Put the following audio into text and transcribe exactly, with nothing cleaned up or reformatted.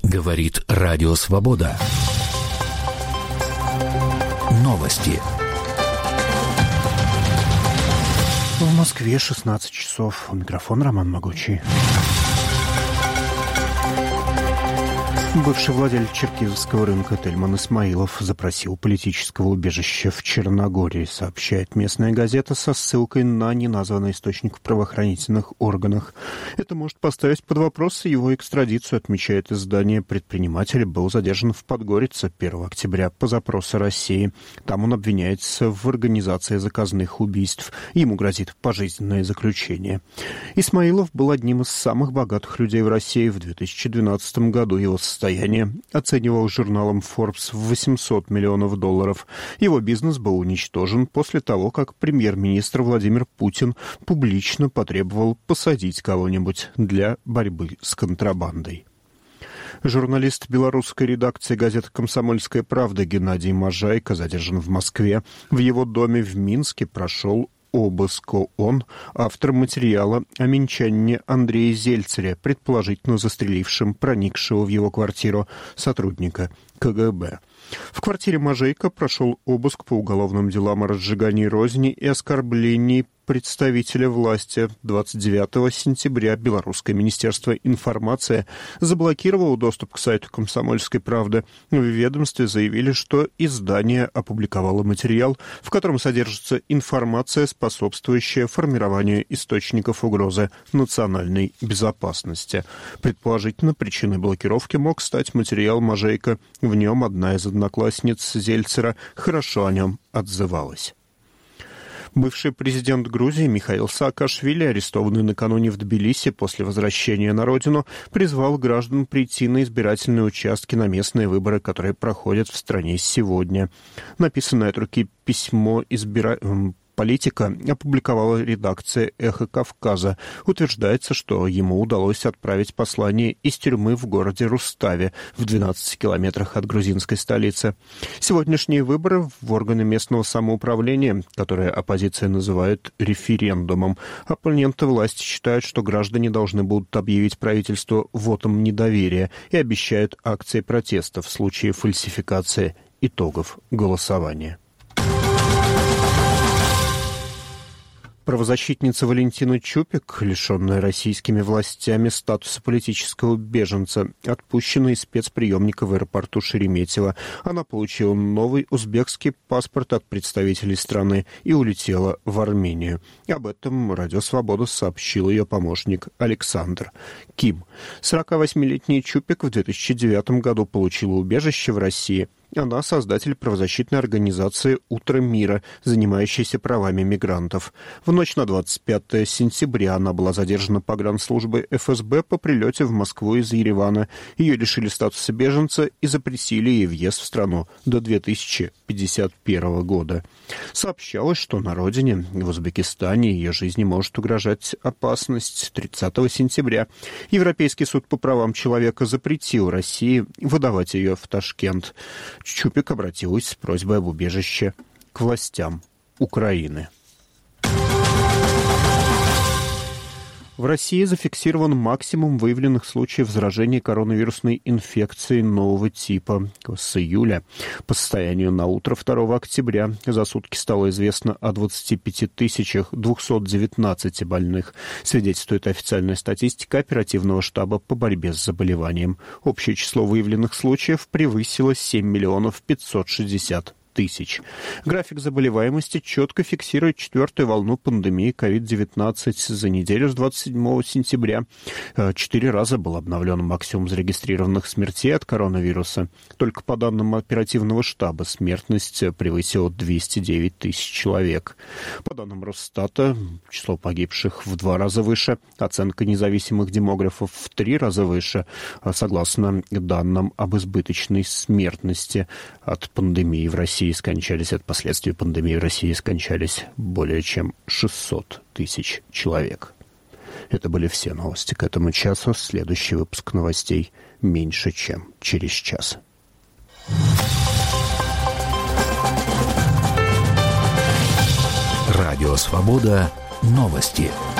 Говорит Радио Свобода. Новости. В Москве шестнадцать часов. У микрофона Роман Могучий. Бывший владелец черкизовского рынка Тельман Исмаилов запросил политического убежища в Черногории, сообщает местная газета со ссылкой на неназванный источник в правоохранительных органах. Это может поставить под вопрос его экстрадицию, отмечает издание. Предприниматель был задержан в Подгорице первого октября по запросу России. Там он обвиняется в организации заказных убийств. Ему грозит пожизненное заключение. Исмаилов был одним из самых богатых людей в России. В две тысячи двенадцатом году его состояние оценивал журналом Forbes в восемьсот миллионов долларов. Его бизнес был уничтожен после того, как премьер-министр Владимир Путин публично потребовал посадить кого-нибудь для борьбы с контрабандой. Журналист белорусской редакции газеты «Комсомольская правда» Геннадий Можайко задержан в Москве. В его доме в Минске прошел обыск. Он автор материала о минчанине Андрее Зельцере, предположительно застрелившем проникшего в его квартиру сотрудника ка гэ бэ. В квартире Можайко прошел обыск по уголовным делам о разжигании розни и оскорблении представителя власти. двадцать девятого сентября Белорусское министерство информации заблокировало доступ к сайту «Комсомольской правды». В ведомстве заявили, что издание опубликовало материал, в котором содержится информация, способствующая формированию источников угрозы национальной безопасности. Предположительно, причиной блокировки мог стать материал Можайко. В нем одна из одноклассниц Зельцера хорошо о нем отзывалась. Бывший президент Грузии Михаил Саакашвили, арестованный накануне в Тбилиси после возвращения на родину, призвал граждан прийти на избирательные участки на местные выборы, которые проходят в стране сегодня. Написанное от руки письмо избирателям политика опубликовала редакция «Эхо Кавказа». Утверждается, что ему удалось отправить послание из тюрьмы в городе Руставе в двенадцати километрах от грузинской столицы. Сегодняшние выборы в органы местного самоуправления, которые оппозиция называет референдумом, оппоненты власти считают, что граждане должны будут объявить правительству вотом недоверия и обещают акции протеста в случае фальсификации итогов голосования. Правозащитница Валентина Чупик, лишенная российскими властями статуса политического беженца, отпущена из спецприемника в аэропорту Шереметьево. Она получила новый узбекский паспорт от представителей страны и улетела в Армению. Об этом Радио Свобода сообщил ее помощник Александр Ким. сорокавосьмилетняя Чупик в две тысячи девятом году получила убежище в России. Она создатель правозащитной организации «Утро мира», занимающейся правами мигрантов. В ночь на двадцать пятое сентября она была задержана погранслужбой эф эс бэ по прилете в Москву из Еревана. Ее лишили статуса беженца и запретили ей въезд в страну до две тысячи пятьдесят первого года. Сообщалось, что на родине, в Узбекистане, ее жизни может угрожать опасность. тридцатого сентября Европейский суд по правам человека запретил России выдавать ее в Ташкент. Чупик обратилась с просьбой об убежище к властям Украины. В России зафиксирован максимум выявленных случаев заражения коронавирусной инфекцией нового типа. С июля по состоянию на утро второго октября за сутки стало известно о двадцати пяти тысячах двухстах девятнадцати больных. Свидетельствует официальная статистика оперативного штаба по борьбе с заболеванием. Общее число выявленных случаев превысило семь миллионов пятьсот шестьдесят тысяч. График заболеваемости четко фиксирует четвертую волну пандемии ковид девятнадцать. За неделю с двадцать седьмого сентября четыре раза был обновлен максимум зарегистрированных смертей от коронавируса. Только по данным оперативного штаба смертность превысила двести девять тысяч человек. По данным Росстата, число погибших в два раза выше, оценка независимых демографов в три раза выше, согласно данным об избыточной смертности от пандемии в России. Скончались от последствий пандемии в России скончались более чем шестьсот тысяч человек. Это были все новости к этому часу. Следующий выпуск новостей меньше, чем через час. Радио Свобода. Новости.